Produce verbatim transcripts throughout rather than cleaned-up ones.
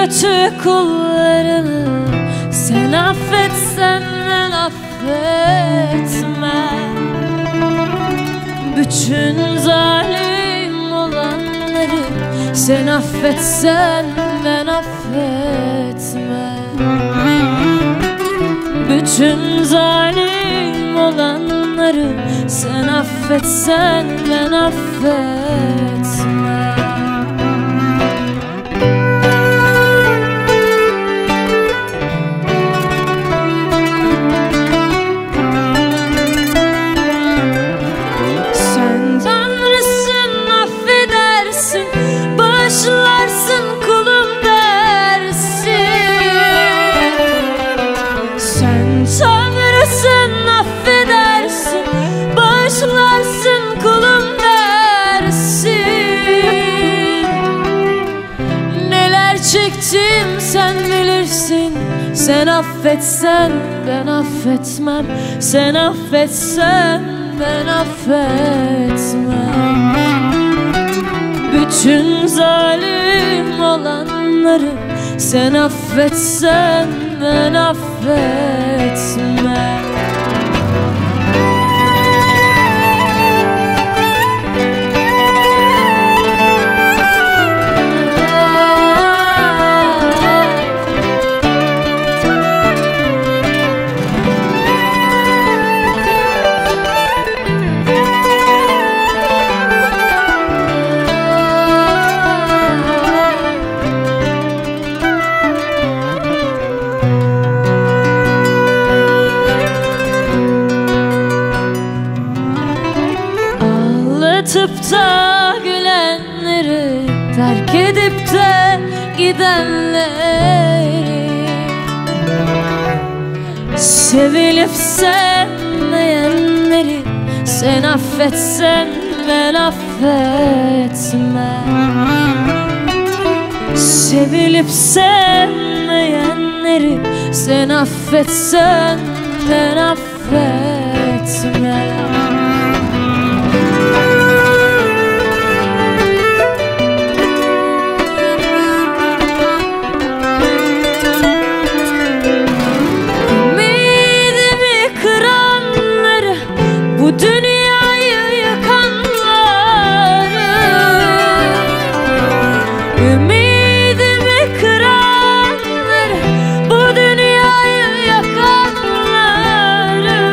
kötü kullarını sen affetsen ben affetmem. Bütün zalim olanları sen affetsen ben affetmem. Bütün zalim olanları sen affetsen ben affetmem. Sen Tanrısın, affedersin, bağışlarsın kulum dersin. Sen Tanrısın, affedersin, bağışlarsın kulum dersin. Neler çektim sen bilirsin. Sen affetsen ben affetmem. Sen affetsen ben affetmem. Bütün zalim olanları sen affetsen ben affetmem. Ağlatıp da gülenleri, terk edip de gidenleri, sevilip sevmeyenleri sen affetsen ben affetmem. Sevilip sevmeyenleri sen affetsen ben affetmem. Bu dünyayı yıkanları, ümidimi kıranları, bu dünyayı yakanları,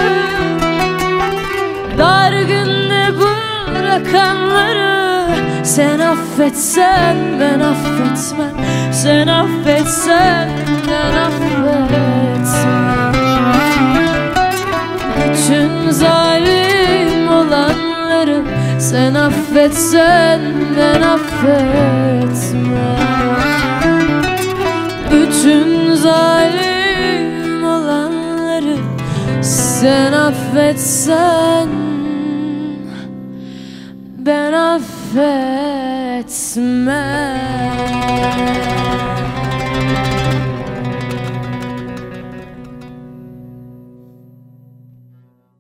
dar günde bırakanları sen affetsen ben affetmem. Sen affetsen ben affetmem. Bütün zalim olanları sen affetsen ben affetmem. Bütün zalim olanları sen affetsen ben affetmem.